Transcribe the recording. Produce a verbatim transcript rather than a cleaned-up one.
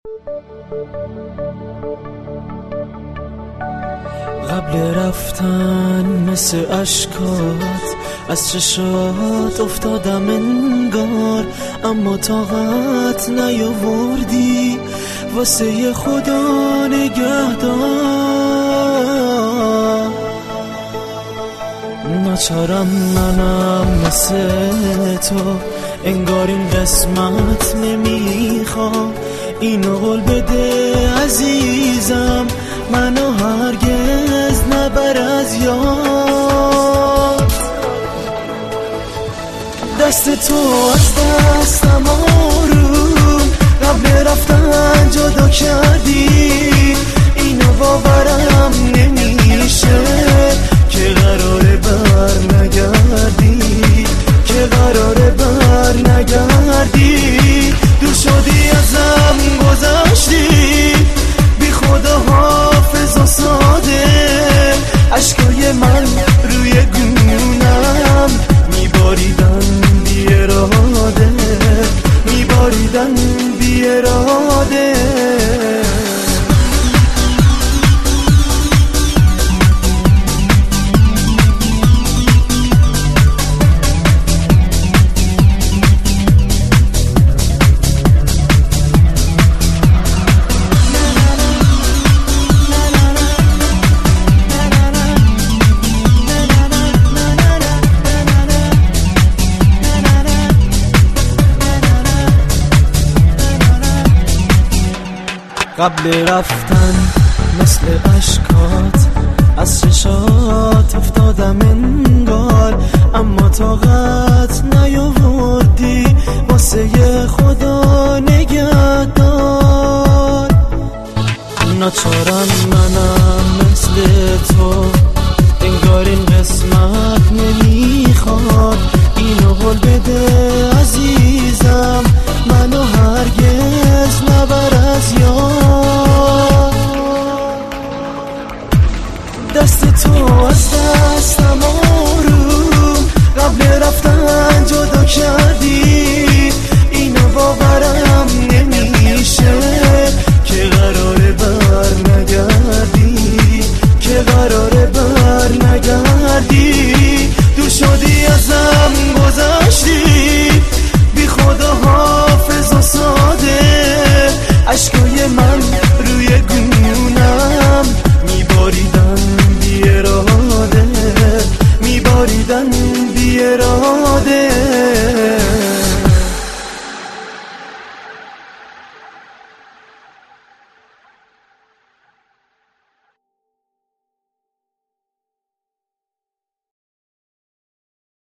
قبل رفتن مثل اشکات از چشات افتادم انگار، اما طاقت نیاوردی واسه خدا نگهدار. ناچارم منم مثل تو، انگار این قسمت نمیخوام. اینو قول بده عزیزم، منو هرگز نبر از یاد. دست تو از دستم آروم قبل رفتن جدا کردی. اینو باورم نمیشه که قراره بر نگردی، که قراره بر نگردی. دور شدی ازم گذشتی، بی خدا حافظ و ساده. عشقای من روی گونم میباریدن بی اراده، میباریدن بی اراده. قبل رفتن مثل اشکات از چشات افتادم انگار، اما طاقت نیاوردی واسه خدا نگهدار. ناچارم منم مثل تو، انگار این قسمت نمیخواد. اینو قول بده عزیزم، منو هرگز نبر از یاد. دست تو از دستم آروم قبل رفتن جدا کردی. اینو باورم نمیشه که قراره بر نگردی، که قراره بر نگردی. دور شدی ازم گذشتی، بی خدا حافظ و ساده. عشقای